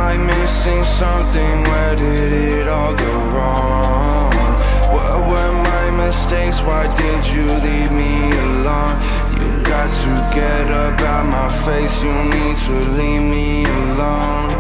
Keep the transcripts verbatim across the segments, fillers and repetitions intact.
I missing something? Where did it all go wrong? What were my mistakes? Why did you leave me alone? You got to get up out my face. You need to leave me alone.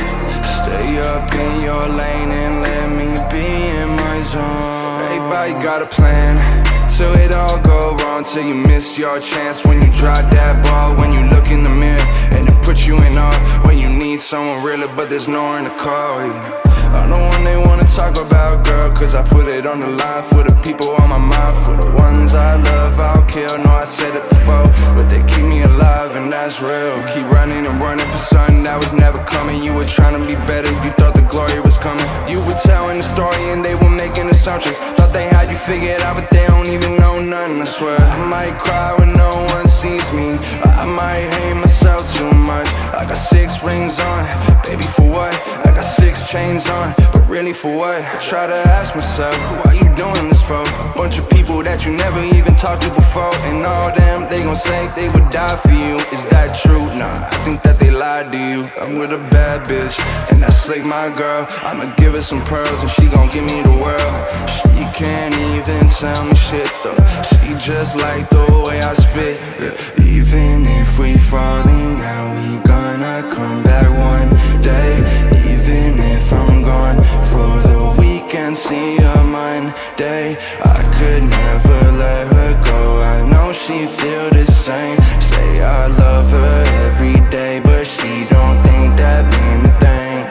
Stay up in your lane and let me be in my zone. Everybody got a plan till it all go wrong, till you miss your chance. When you drop that ball, when you look in the mirror and it puts you in awe. When you need someone realer, but there's no one to call you. I'm the one they wanna talk about, girl, cause I put it on the line for the people on my mind. For the ones I love, I'll kill. No, I said it before, but they keep me alive and that's real. Keep running and running for something that was never coming. You were trying to be better, you thought the glory was coming. You were telling the story and they were making assumptions. Thought they had you figured out, but they don't even know nothing, I swear. I might cry when no one sees me. I might hate myself too much. I got six rings on, baby, for what? I got six chains on, but really for what? I try to ask myself, who are you doing this for? A bunch of people that you never even talked to before, and all them, they gon' say they would die for you. Is that true? Nah, I think that they lied to you. I'm with a bad bitch, and that's like my girl. I'ma give her some pearls, and she gon' give me the world. She can't even tell me shit though. She just like the way I spit, yeah. Even if we falling out, we gonna come back one day. Even if I'm gone for the weekend, see her Monday. I could never let her go, I know she feel the same. Say I love her every day, but she don't think that mean a thing.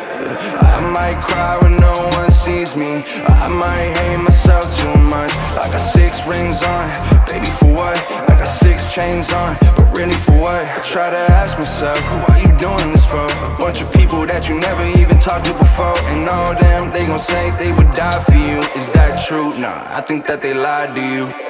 I might cry when no one sees me. I might hate myself too much. I got six rings on, baby, for what? I got six chains on, but really for what? I try to ask myself, who are you doing this for? A bunch of people that you never even talked to before, and all them, they gon' say they would die for you. Is that true? Nah, I think that they lied to you.